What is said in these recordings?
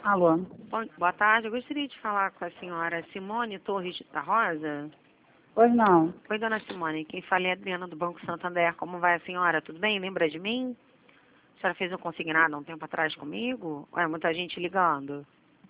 Alô? Boa tarde, eu gostaria de falar com a senhora Simone Torres da Rosa. Pois não. Oi, dona Simone, quem fala é a Adriana do Banco Santander. Como vai a senhora? Tudo bem? Lembra de mim? A senhora fez um consignado há um tempo atrás comigo? Olha, muita gente ligando.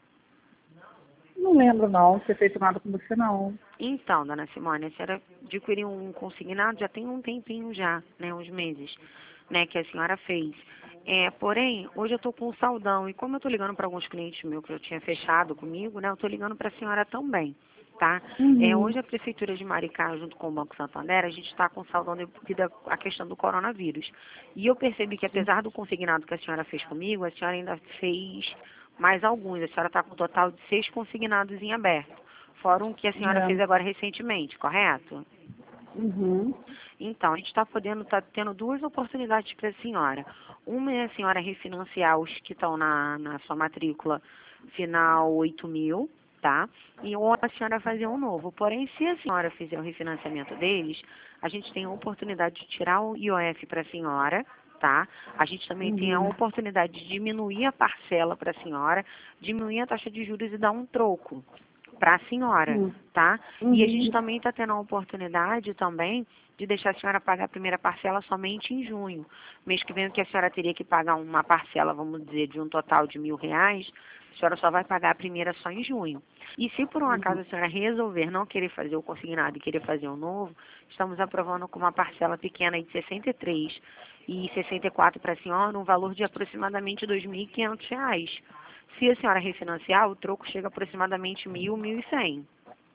Não lembro não, ter feito nada com você não. Então, dona Simone, a senhora adquiriu um consignado já tem um tempinho já, né, uns meses, né, que a senhora fez. Porém, hoje eu estou com um saldão e como eu estou ligando para alguns clientes meus que eu tinha fechado comigo, né, eu estou ligando para a senhora também, tá? Uhum. Hoje a Prefeitura de Maricá, junto com o Banco Santander, a gente está com saldão devido à questão do coronavírus. E eu percebi que apesar do consignado que a senhora fez comigo, a senhora ainda fez mais alguns. A senhora está com um total de 6 consignados em aberto. Fora um que a senhora fez É. agora recentemente, correto? Uhum. Então, a gente está tendo duas oportunidades para a senhora. Uma é a senhora refinanciar os que estão na sua matrícula final 8.000, tá? E ou a senhora fazer um novo. Porém, se a senhora fizer o refinanciamento deles, a gente tem a oportunidade de tirar o IOF para a senhora, tá? A gente também tem a Uhum. oportunidade de diminuir a parcela para a senhora, diminuir a taxa de juros e dar um troco para a senhora, Uhum. tá? E a gente Uhum. também está tendo a oportunidade também de deixar a senhora pagar a primeira parcela somente em junho. Mês que vem, que a senhora teria que pagar uma parcela, vamos dizer, de um total de R$ 1.000, a senhora só vai pagar a primeira só em junho. E se por um acaso a senhora resolver não querer fazer o consignado e querer fazer o novo, estamos aprovando com uma parcela pequena aí de 63 e 64 para a senhora, um valor de aproximadamente R$ 2.500. Se a senhora refinanciar, o troco chega a aproximadamente 1.000, 1.100.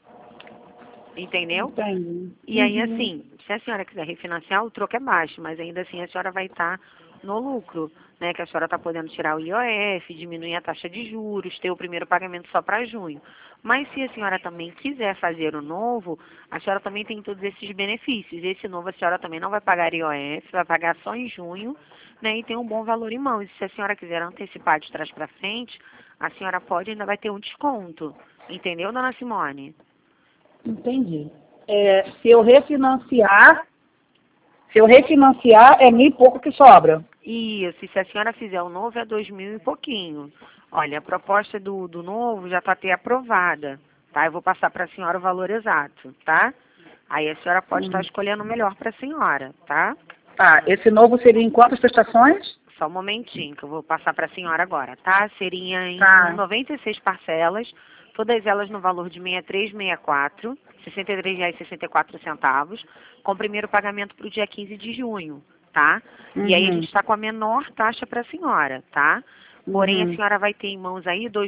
Entendeu? Entendi. E aí, Uhum. assim, se a senhora quiser refinanciar, o troco é baixo, mas ainda assim a senhora vai estar no lucro, né? Que a senhora está podendo tirar o IOF, diminuir a taxa de juros, ter o primeiro pagamento só para junho. Mas se a senhora também quiser fazer o novo, a senhora também tem todos esses benefícios. Esse novo a senhora também não vai pagar IOF, vai pagar só em junho, né? E tem um bom valor em mãos. E se a senhora quiser antecipar de trás para frente, a senhora pode ainda vai ter um desconto. Entendeu, dona Simone? Entendi. Se eu refinanciar, é 1.000 e pouco que sobra. Isso, e se a senhora fizer o novo é 2.000 e pouquinho. Olha, a proposta do novo já está até aprovada, tá? Eu vou passar para a senhora o valor exato, tá? Aí a senhora pode estar Uhum. escolhendo o melhor para a senhora, tá? Tá, esse novo seria em quantas prestações? Só um momentinho que eu vou passar para a senhora agora, tá? Seria em Tá. 96 parcelas, todas elas no valor de 63,64, R$ 63,64, com primeiro pagamento para o dia 15 de junho, tá? E aí a gente Uhum. está com a menor taxa para a senhora, tá? Porém, a Uhum. senhora vai ter em mãos aí R$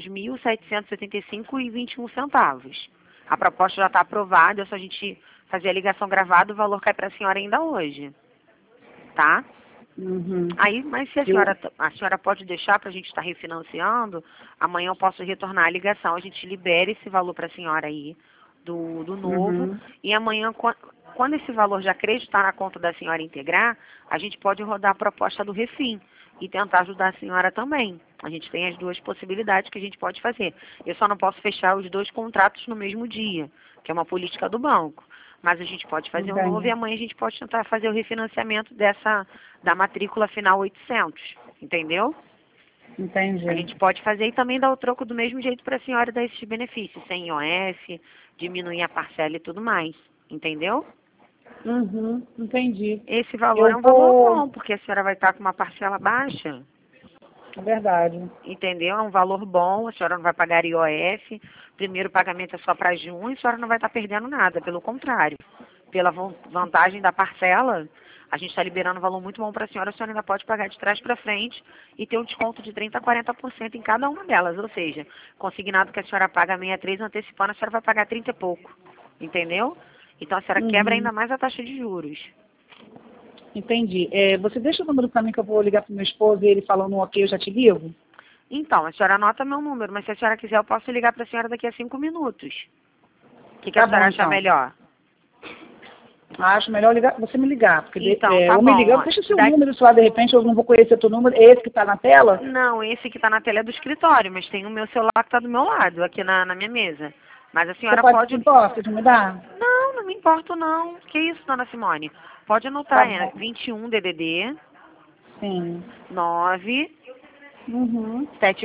2.775,21. A proposta já está aprovada, é só a gente fazer a ligação gravada, o valor cai para a senhora ainda hoje, tá? Uhum. Aí, mas se Eu... a senhora pode deixar para a gente estar refinanciando, amanhã eu posso retornar a ligação, a gente libera esse valor para a senhora aí do novo, Uhum. e amanhã, quando esse valor já acreditar na conta da senhora integrar, a gente pode rodar a proposta do refim e tentar ajudar a senhora também. A gente tem as duas possibilidades que a gente pode fazer. Eu só não posso fechar os dois contratos no mesmo dia, que é uma política do banco. Mas a gente pode fazer um novo e Entendi. amanhã a gente pode tentar fazer o refinanciamento da matrícula final 800, entendeu? A Entendi. gente pode fazer e também dar o troco do mesmo jeito para a senhora dar esses benefícios, sem IOF, diminuir a parcela e tudo mais, entendeu? Uhum. Entendi. Esse valor é Eu um valor vou. bom, porque a senhora vai estar com uma parcela baixa, É verdade. entendeu? É um valor bom, a senhora não vai pagar IOF, primeiro pagamento é só para junho, a senhora não vai estar perdendo nada, pelo contrário. Pela vantagem da parcela, a gente está liberando um valor muito bom para a senhora ainda pode pagar de trás para frente e ter um desconto de 30% a 40% em cada uma delas, ou seja, consignado que a senhora paga 63, antecipando, a senhora vai pagar 30 e pouco, entendeu? Então a senhora quebra Uhum. ainda mais a taxa de juros. Entendi. Você deixa o número para mim que eu vou ligar pro meu esposo e ele falando um ok, eu já te ligo? Então, a senhora anota meu número, mas se a senhora quiser, eu posso ligar para a senhora daqui a 5 minutos. O que a Tá bom, senhora acha então. melhor? Acho melhor você me ligar, porque Então, tá ou me bom. ligando, Ó. deixa o seu número, se lá de repente eu não vou conhecer teu número, é esse que está na tela? Não, esse que está na tela é do escritório, mas tem o meu celular que está do meu lado, aqui na minha mesa. Mas a Você senhora pode, se pode... importa de me dar? Não, não me importo não. Que isso, dona Simone? Pode Tá anotar, é bom. 21 DDD Sim. 9 Uhum.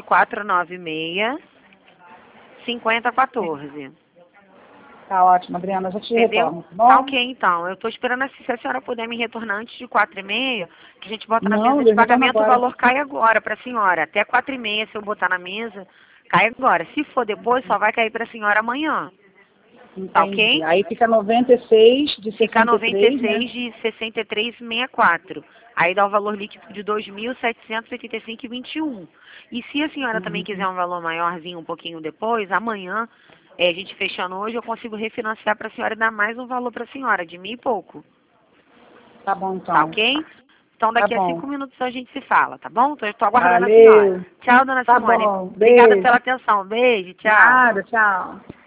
7496-5014. Tá ótimo, Adriana. Já te Entendeu? retorno, tá bom? Tá ok, então. Eu tô esperando se a senhora puder me retornar antes de 4h30, que a gente bota na Não, mesa de eu retorno pagamento, o agora. valor cai agora pra senhora. Até 4h30, se eu botar na mesa, cai agora. Se for depois, só vai cair pra senhora amanhã. Tá Entendi. ok? Aí fica 96 de Fica 63, né? 96 de 63,64. Aí dá o valor líquido de 2.785,21. E se a senhora também quiser Uhum. um valor maiorzinho um pouquinho depois, amanhã, a gente fechando hoje, eu consigo refinanciar para a senhora e dar mais um valor para a senhora, de 1.000 e pouco. Tá bom, Tá então. ok? Então Tá daqui a bom. 5 minutos a gente se fala, tá bom? Então eu estou aguardando a senhora. Valeu. Tchau, dona Tá Simone. bom. Obrigada Beijo. pela atenção. Beijo, tchau. Nada, tchau.